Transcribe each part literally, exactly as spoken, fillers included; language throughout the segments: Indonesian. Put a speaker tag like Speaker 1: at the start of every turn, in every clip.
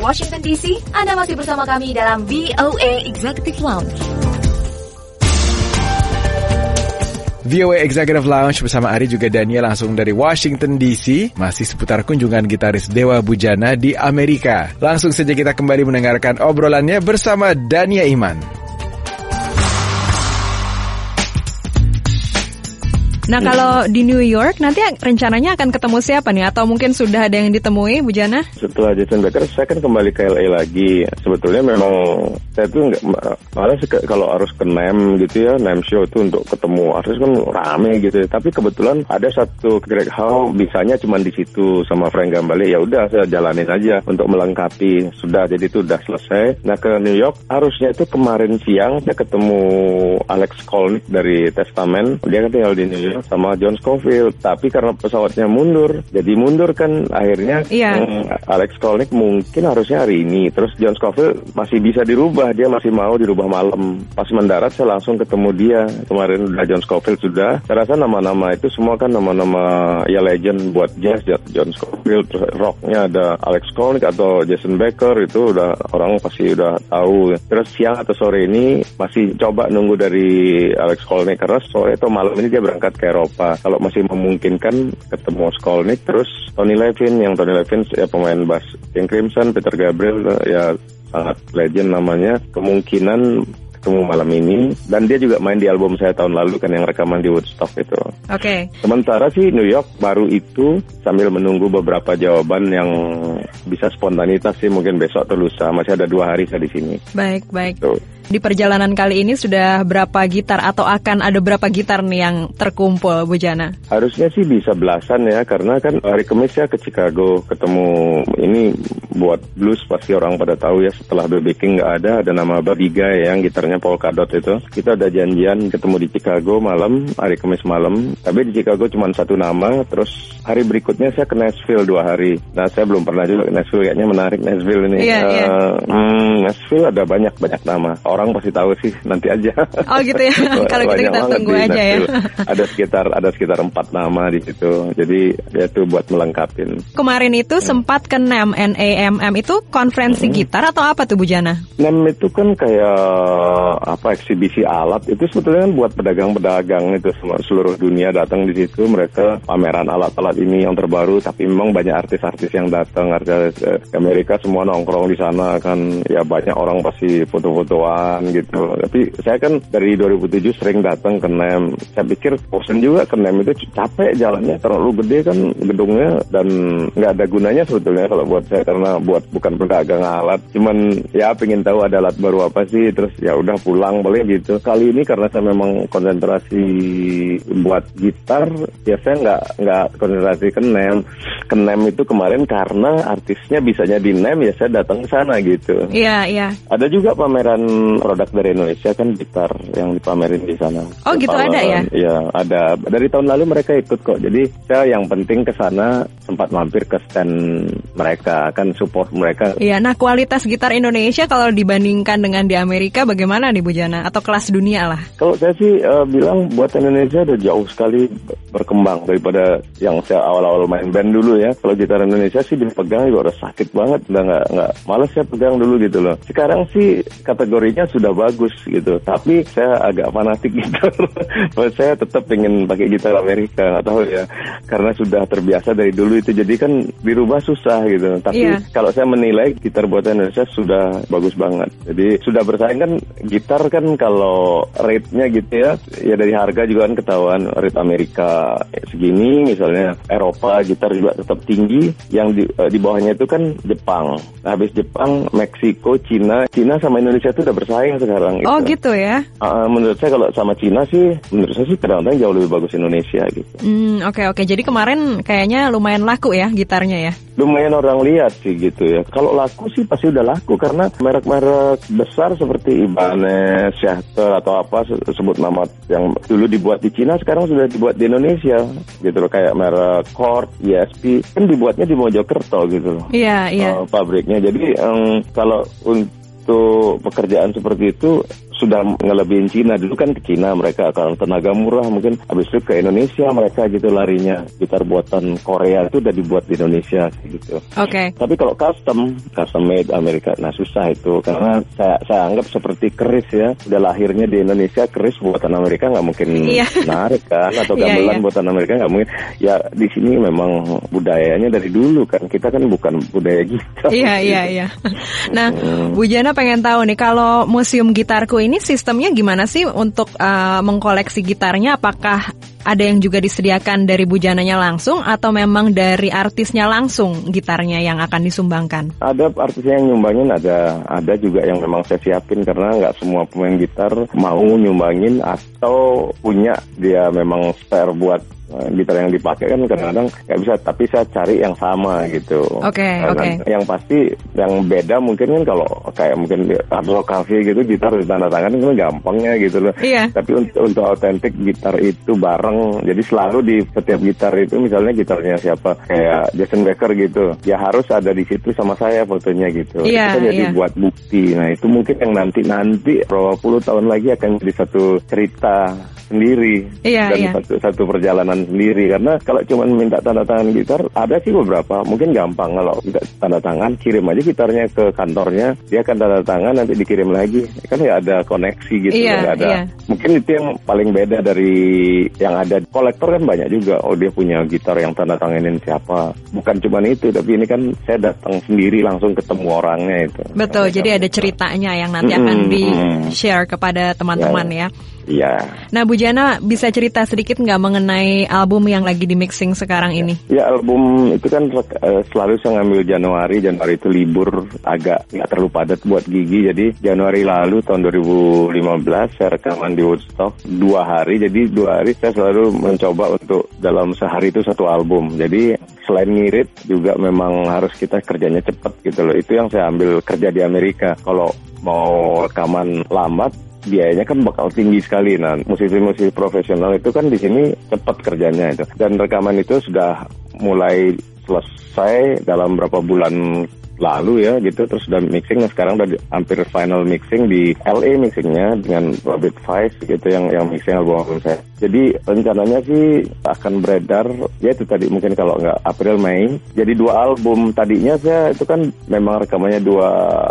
Speaker 1: Washington D C, Anda masih bersama kami dalam V O A Executive Lounge.
Speaker 2: V O A Executive Lounge bersama Ari juga Daniel langsung dari Washington D C. Masih seputar kunjungan gitaris Dewa Bujana di Amerika. Langsung saja kita kembali mendengarkan obrolannya bersama Dania Iman.
Speaker 3: Nah, kalau di New York nanti rencananya akan ketemu siapa nih? Atau mungkin sudah ada yang ditemui, Bujana?
Speaker 4: Setelah Jason Becker, saya kan kembali ke L A lagi. Sebetulnya memang saya tuh nggak, malah sih kalau harus ke N A M gitu ya, N A M show itu untuk ketemu artis kan rame gitu ya. Tapi kebetulan ada satu Greg Howe, bisanya cuma di situ sama Frank Gambale. Ya udah, saya jalanin aja untuk melengkapi. Sudah, jadi itu udah selesai. Nah, ke New York harusnya itu kemarin siang saya ketemu Alex Skolnick dari Testament. Dia kan tinggal di New York sama John Scofield, tapi karena pesawatnya mundur, jadi mundur kan akhirnya.
Speaker 3: Iya.
Speaker 4: hmm, Alex Skolnick mungkin harusnya hari ini, terus John Scofield masih bisa dirubah, dia masih mau dirubah malam. Pas mendarat saya langsung ketemu dia, kemarin udah John Scofield sudah. Saya rasa nama-nama itu semua kan nama-nama ya legend buat jazz, John Scofield, terus rocknya ada Alex Skolnick atau Jason Becker, itu udah orang pasti udah tahu. Terus siang atau sore ini masih coba nunggu dari Alex Skolnick, karena sore atau malam ini dia berangkat ke Eropa. Kalau masih memungkinkan ketemu Skolnick, terus Tony Levin, yang Tony Levin ya pemain bass King Crimson, Peter Gabriel ya sangat legend namanya, kemungkinan ketemu malam ini. Dan dia juga main di album saya tahun lalu kan, yang rekaman di Woodstock itu.
Speaker 3: Oke. Okay.
Speaker 4: Sementara sih New York baru itu, sambil menunggu beberapa jawaban yang bisa spontanitas sih, mungkin besok atau lusa. Masih ada dua hari saya di sini.
Speaker 3: Baik, baik.
Speaker 4: Tuh.
Speaker 3: Di perjalanan kali ini sudah berapa gitar atau akan ada berapa gitar nih yang terkumpul, Bujana? Harusnya
Speaker 4: sih bisa belasan ya, karena kan hari Kamis ya ke Chicago ketemu ini buat blues, pasti orang pada tahu ya, setelah B B King nggak ada, ada nama Badiga ya, yang gitarnya Polka Dot itu. Kita ada janjian ketemu di Chicago malam, hari Kamis malam, tapi di Chicago cuma satu nama, terus hari berikutnya saya ke Nashville dua hari. Nah, saya belum pernah juga ke Nashville, kayaknya menarik Nashville ini.
Speaker 3: Iya,
Speaker 4: uh,
Speaker 3: iya.
Speaker 4: Hmm, Nashville ada banyak-banyak nama. Orang pasti tahu sih, nanti aja.
Speaker 3: Oh gitu ya. Kalau gitu kita tunggu aja ya.
Speaker 4: Ada sekitar ada sekitar empat nama di situ. Jadi ya itu buat melengkapin.
Speaker 3: Kemarin itu hmm. sempat ke N A M, N A M M itu konferensi hmm. gitar atau apa tuh, Bujana?
Speaker 4: N A M itu kan kayak apa, eksibisi alat. Itu sebetulnya kan buat pedagang-pedagang itu, seluruh dunia datang di situ. Mereka pameran alat-alat ini yang terbaru. Tapi memang banyak artis-artis yang datang. Artis Amerika semua nongkrong di sana kan. Ya banyak orang pasti foto-fotoan gitu. Tapi saya kan dari dua ribu tujuh sering datang ke N A M. Saya pikir bosan juga ke N A M itu, capek jalannya, terlalu gede kan gedungnya, dan nggak ada gunanya sebetulnya kalau buat saya, karena buat bukan pedagang alat. Cuman ya pengen tahu ada alat baru apa sih, terus ya udah pulang boleh gitu. Kali ini karena saya memang konsentrasi buat gitar, ya saya nggak nggak konsentrasi ke N A M. Ke N A M itu kemarin karena artisnya bisanya di N A M, ya saya datang ke sana gitu.
Speaker 3: Iya, iya.
Speaker 4: Ada juga pameran produk dari Indonesia kan, gitar yang dipamerin di sana.
Speaker 3: Oh gitu, ada ya?
Speaker 4: Iya, ada. Dari tahun lalu mereka ikut kok. Jadi saya yang penting ke sana sempat mampir ke stand mereka, kan support mereka.
Speaker 3: Iya, nah kualitas gitar Indonesia kalau dibandingkan dengan di Amerika bagaimana nih, Bujana? Atau kelas dunia lah?
Speaker 4: Kalau saya sih uh, bilang buat Indonesia udah jauh sekali berkembang daripada yang saya awal-awal main band dulu ya. Kalau gitar Indonesia sih dipegang juga udah sakit banget, udah nggak nggak malas saya pegang dulu gitu loh. Sekarang sih kategorinya sudah bagus gitu, tapi saya agak fanatik gitar. Saya tetap pengen pakai gitar Amerika, nggak tahu ya, karena sudah terbiasa dari dulu itu, jadi kan dirubah susah gitu. Tapi yeah. kalau saya menilai gitar buatan Indonesia sudah bagus banget. Jadi sudah bersaing kan, gitar kan kalau rate-nya gitu ya, ya dari harga juga kan ketahuan, rate Amerika segini, misalnya Eropa gitar juga tetap tinggi, yang di, di bawahnya itu kan Jepang. Nah, habis Jepang, Meksiko, Cina, Cina sama Indonesia itu udah bersaing sekarang gitu.
Speaker 3: Oh gitu ya?
Speaker 4: Uh, menurut saya kalau sama Cina sih, menurut saya sih kadang-kadang jauh lebih bagus Indonesia gitu.
Speaker 3: Hmm, oke oke. Jadi kemarin kayaknya lumayan laku ya gitarnya ya?
Speaker 4: Lumayan orang lihat sih gitu ya. Kalau laku sih pasti udah laku, karena merek-merek besar seperti Ibanez, Schecter atau apa, sebut nama yang dulu dibuat di Cina sekarang sudah dibuat di Indonesia gitu loh. Kayak merek Chord, E S P kan dibuatnya di Mojokerto gitu loh.
Speaker 3: Iya, iya.
Speaker 4: Uh, pabriknya. Jadi um, kalau untuk pekerjaan seperti itu sudah ngelebihin Cina. Dulu kan ke Cina mereka karena tenaga murah, mungkin habis itu ke Indonesia mereka gitu larinya. Gitar buatan Korea itu udah dibuat di Indonesia gitu.
Speaker 3: Oke. Okay.
Speaker 4: Tapi kalau custom, custom made Amerika, nah susah itu karena saya saya anggap seperti keris ya. Udah lahirnya di Indonesia, keris buatan Amerika nggak mungkin
Speaker 3: yeah.
Speaker 4: menarik kan, atau gamelan yeah, yeah. buatan Amerika nggak mungkin. Ya di sini memang budayanya dari dulu kan, kita kan bukan budaya gitar.
Speaker 3: Iya iya iya. Nah, hmm. Bu Jana pengen tahu nih, kalau Museum Gitarku ini sistemnya gimana sih untuk uh, mengkoleksi gitarnya? Apakah ada yang juga disediakan dari Bu Jananya langsung atau memang dari artisnya langsung gitarnya yang akan disumbangkan?
Speaker 4: Ada artisnya yang nyumbangin, ada ada juga yang memang saya siapin karena nggak semua pemain gitar mau nyumbangin atau punya dia memang spare buat gitar yang dipakai kan kadang-kadang nggak bisa, tapi saya cari yang sama gitu.
Speaker 3: Oke okay, oke. Okay.
Speaker 4: Yang pasti yang beda mungkin kan kalau kayak mungkin Hard Rock Cafe gitu gitar ditanda tangan itu gampangnya gitu loh.
Speaker 3: Iya.
Speaker 4: Tapi untuk untuk autentik gitar itu bareng, jadi selalu di setiap gitar itu misalnya gitarnya siapa kayak Jason Becker gitu, ya harus ada di situ sama saya fotonya gitu.
Speaker 3: Iya.
Speaker 4: Itu jadi
Speaker 3: iya.
Speaker 4: buat bukti. Nah itu mungkin yang nanti nanti berapa puluh tahun lagi akan jadi satu cerita sendiri
Speaker 3: iya,
Speaker 4: dan
Speaker 3: iya.
Speaker 4: satu satu perjalanan sendiri. Karena kalau cuma minta tanda tangan gitar, ada sih beberapa mungkin gampang. Kalau minta tanda tangan, kirim aja gitarnya ke kantornya, dia akan tanda tangan nanti dikirim lagi, kan ya ada koneksi gitu.
Speaker 3: Iya,
Speaker 4: ada
Speaker 3: iya.
Speaker 4: mungkin itu yang paling beda dari yang ada. Kolektor kan banyak juga, oh dia punya gitar yang tanda tanganin siapa, bukan cuma itu, tapi ini kan saya datang sendiri langsung ketemu orangnya itu.
Speaker 3: Betul, jadi ada ceritanya yang nanti mm-hmm. akan di-share kepada teman-teman ya.
Speaker 4: Iya.
Speaker 3: Nah Bu Jana, bisa cerita sedikit nggak mengenai album yang lagi di mixing sekarang ini?
Speaker 4: Ya album itu kan uh, selalu saya ngambil Januari. Januari itu libur, agak nggak terlalu padat buat Gigi. Jadi Januari lalu tahun dua ribu lima belas saya rekaman di Woodstock dua hari. Jadi dua hari saya selalu mencoba untuk dalam sehari itu satu album. Jadi selain ngirit juga memang harus kita kerjanya cepat gitu loh. Itu yang saya ambil kerja di Amerika. Kalau mau rekaman lambat, biayanya kan bakal tinggi sekali. Nah, musisi-musisi profesional itu kan di sini cepat kerjanya itu. Dan rekaman itu sudah mulai selesai dalam berapa bulan lalu ya gitu, terus udah mixing. Nah sekarang udah di, hampir final mixing di L A mixingnya dengan Robert Weiss gitu yang yang mixing album-album saya. Jadi rencananya sih akan beredar ya itu tadi mungkin kalau nggak April Mei. Jadi dua album. Tadinya saya itu kan memang rekamannya dua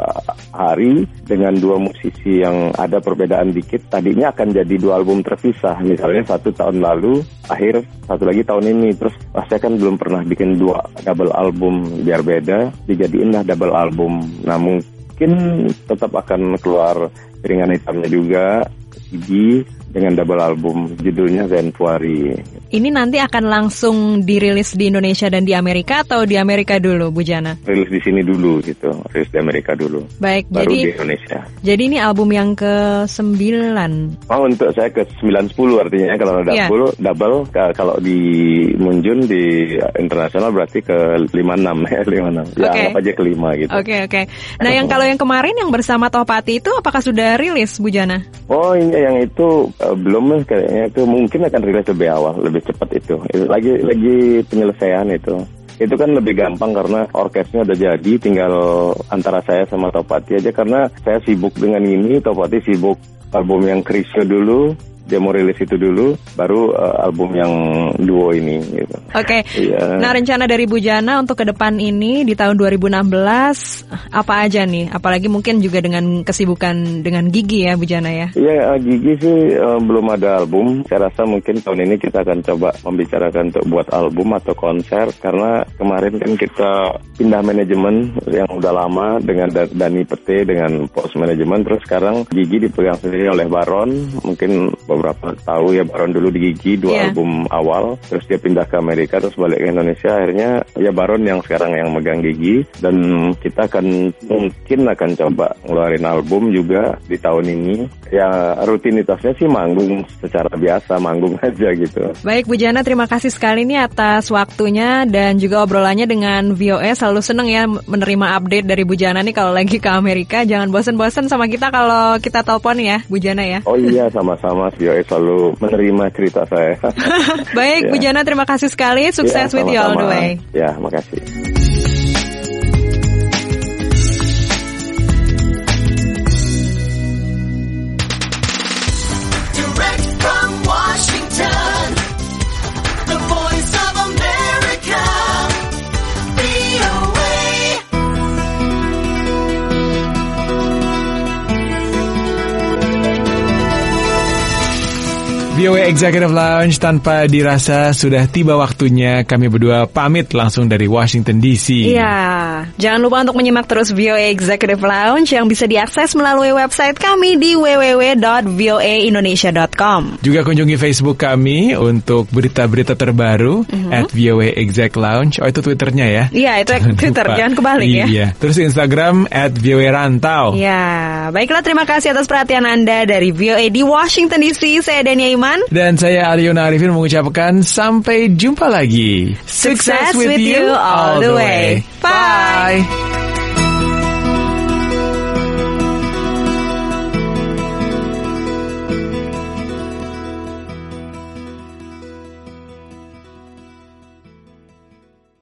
Speaker 4: hari dengan dua musisi yang ada perbedaan dikit. Tadinya akan jadi dua album terpisah, misalnya satu tahun lalu akhir, satu lagi tahun ini. Terus ah, saya kan belum pernah bikin dua double album biar beda, dijadiin lah double album. Nah mungkin tetap akan keluar piringan hitamnya juga, C D dengan double album, judulnya Zentuari.
Speaker 3: Ini nanti akan langsung dirilis di Indonesia dan di Amerika atau di Amerika dulu, Bu Jana?
Speaker 4: Rilis di sini dulu gitu, rilis di Amerika dulu.
Speaker 3: Baik,
Speaker 4: baru
Speaker 3: jadi
Speaker 4: di Indonesia. Jadi
Speaker 3: ini album yang ke sembilan.
Speaker 4: Oh, untuk saya ke sembilan sepuluh artinya kalau double, yeah. double kalau di Munjun di internasional berarti ke lima enam ya, lima enam. Ya, okay. Anggap aja ke lima gitu.
Speaker 3: Oke, okay, oke. Okay. Nah, yang kalau yang kemarin yang bersama Tohpati itu apakah sudah rilis, Bu Jana?
Speaker 4: Oh, iya yang itu uh, belum kayaknya, itu mungkin akan rilis lebih awal, lebih cepat itu. itu lagi lagi penyelesaian itu. Itu kan lebih gampang karena orkesnya udah jadi, tinggal antara saya sama Tohpati aja karena saya sibuk dengan ini, Tohpati sibuk album yang Krisyo dulu. Dia mau rilis itu dulu, baru uh, album yang duo ini gitu.
Speaker 3: Oke, okay.
Speaker 4: Iya.
Speaker 3: Nah rencana dari Bu Jana untuk ke depan ini di tahun dua ribu enam belas apa aja nih? Apalagi mungkin juga dengan kesibukan dengan Gigi ya Bu Jana ya?
Speaker 4: Iya, uh, Gigi sih uh, belum ada album. Saya rasa mungkin tahun ini kita akan coba membicarakan untuk buat album atau konser. Karena kemarin kan kita pindah manajemen yang udah lama dengan Dani Pete, dengan post manajemen. Terus sekarang Gigi dipegang sendiri oleh Baron. Mungkin beberapa tahu ya, Baron dulu di Gigi dua yeah. album awal, terus dia pindah ke Amerika, terus balik ke Indonesia, akhirnya ya Baron yang sekarang yang megang Gigi. Dan kita akan mungkin akan coba ngeluarin album juga di tahun ini. Ya rutinitasnya sih manggung secara biasa, manggung aja gitu.
Speaker 3: Baik Bu Jana, terima kasih sekali nih atas waktunya dan juga obrolannya dengan V O A. Selalu seneng ya menerima update dari Bu Jana nih kalau lagi ke Amerika. Jangan bosan-bosan sama kita kalau kita telepon ya Bu Jana ya.
Speaker 4: Oh iya, sama-sama. V O A selalu menerima cerita saya.
Speaker 3: Baik, ya. Bu Jana, terima kasih sekali. Sukses ya, with you all the way.
Speaker 4: Ya, makasih.
Speaker 2: V O A Executive Lounge, tanpa dirasa sudah tiba waktunya kami berdua pamit langsung dari Washington D C.
Speaker 3: Iya, jangan lupa untuk menyimak terus V O A Executive Lounge yang bisa diakses melalui website kami di w w w dot v o a indonesia dot com.
Speaker 2: Juga kunjungi Facebook kami untuk berita-berita terbaru mm-hmm. at V O A Exec Lounge. Oh, itu Twitternya ya?
Speaker 3: Iya, itu jangan Twitter, lupa. Jangan kebalik ya.
Speaker 2: Iya. Terus Instagram at V O A Rantau.
Speaker 3: Ya, baiklah, terima kasih atas perhatian Anda dari V O A di Washington D C. Saya Dania Iman.
Speaker 2: Dan saya Aliona Arifin mengucapkan sampai jumpa lagi.
Speaker 3: Success with you all the way. Bye. Bye.